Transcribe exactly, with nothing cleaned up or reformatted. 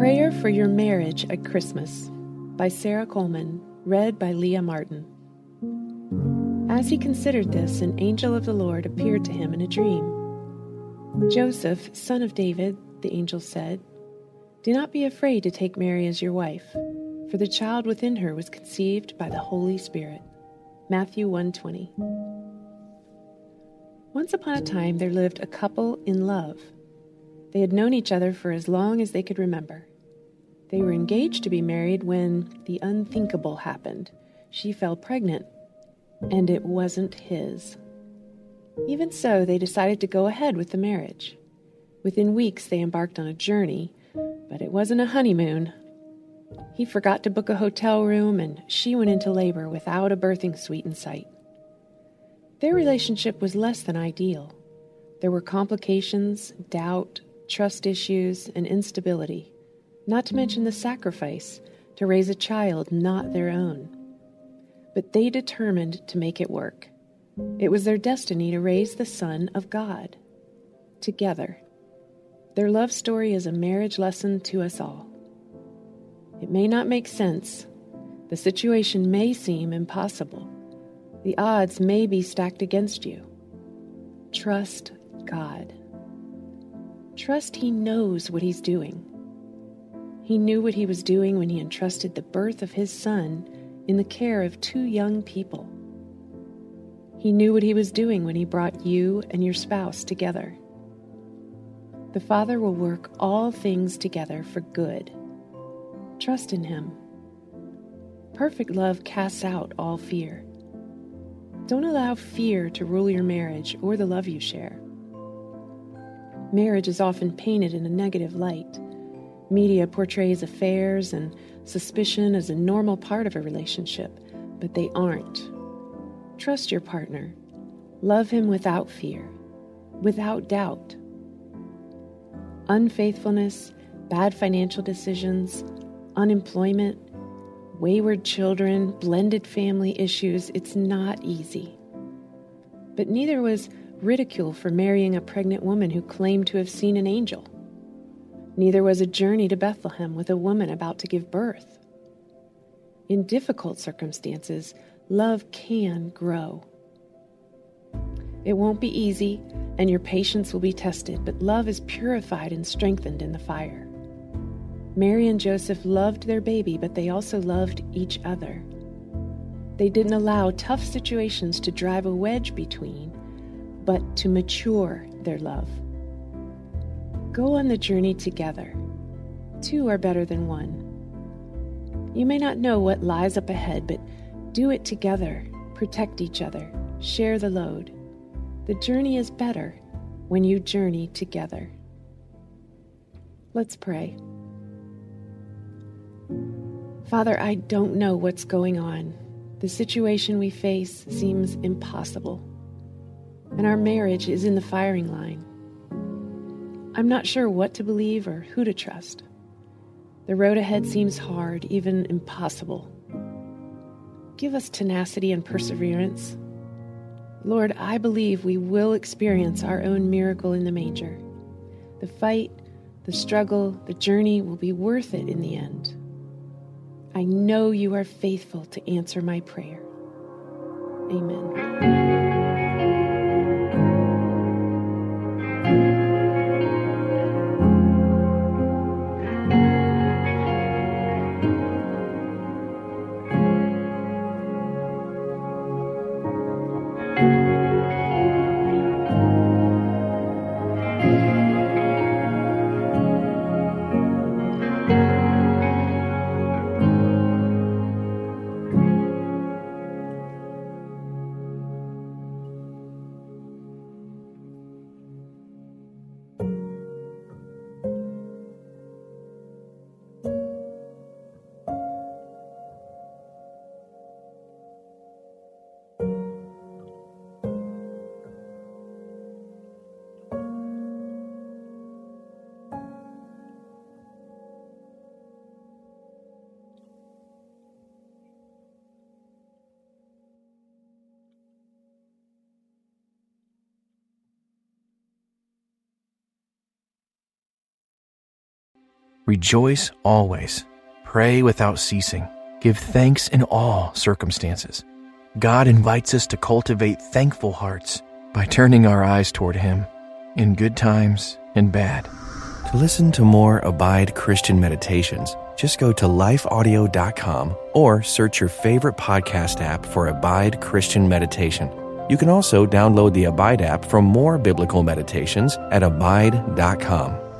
Prayer for Your Marriage at Christmas by Sarah Coleman, read by Leah Martin. As he considered this, an angel of the Lord appeared to him in a dream. "Joseph, son of David," the angel said, "do not be afraid to take Mary as your wife, for the child within her was conceived by the Holy Spirit." Matthew one twenty. Once upon a time there lived a couple in love. They had known each other for as long as they could remember. They were engaged to be married when the unthinkable happened. She fell pregnant, and it wasn't his. Even so, they decided to go ahead with the marriage. Within weeks, they embarked on a journey, but it wasn't a honeymoon. He forgot to book a hotel room, and she went into labor without a birthing suite in sight. Their relationship was less than ideal. There were complications, doubt, trust issues, and instability, not to mention the sacrifice to raise a child not their own. But they determined to make it work. It was their destiny to raise the Son of God. Together. Their love story is a marriage lesson to us all. It may not make sense. The situation may seem impossible. The odds may be stacked against you. Trust God. Trust He knows what He's doing. He knew what He was doing when He entrusted the birth of His Son in the care of two young people. He knew what He was doing when He brought you and your spouse together. The Father will work all things together for good. Trust in Him. Perfect love casts out all fear. Don't allow fear to rule your marriage or the love you share. Marriage is often painted in a negative light. Media portrays affairs and suspicion as a normal part of a relationship, but they aren't. Trust your partner. Love him without fear, without doubt. Unfaithfulness, bad financial decisions, unemployment, wayward children, blended family issues, it's not easy. But neither was ridicule for marrying a pregnant woman who claimed to have seen an angel. Neither was a journey to Bethlehem with a woman about to give birth. In difficult circumstances, love can grow. It won't be easy, and your patience will be tested, but love is purified and strengthened in the fire. Mary and Joseph loved their baby, but they also loved each other. They didn't allow tough situations to drive a wedge between, but to mature their love. Go on the journey together. Two are better than one. You may not know what lies up ahead, but do it together. Protect each other. Share the load. The journey is better when you journey together. Let's pray. Father, I don't know what's going on. The situation we face seems impossible, and our marriage is in the firing line. I'm not sure what to believe or who to trust. The road ahead seems hard, even impossible. Give us tenacity and perseverance. Lord, I believe we will experience our own miracle in the manger. The fight, the struggle, the journey will be worth it in the end. I know you are faithful to answer my prayer. Amen. Rejoice always. Pray without ceasing. Give thanks in all circumstances. God invites us to cultivate thankful hearts by turning our eyes toward Him in good times and bad. To listen to more Abide Christian Meditations, just go to life audio dot com or search your favorite podcast app for Abide Christian Meditation. You can also download the Abide app for more biblical meditations at abide dot com.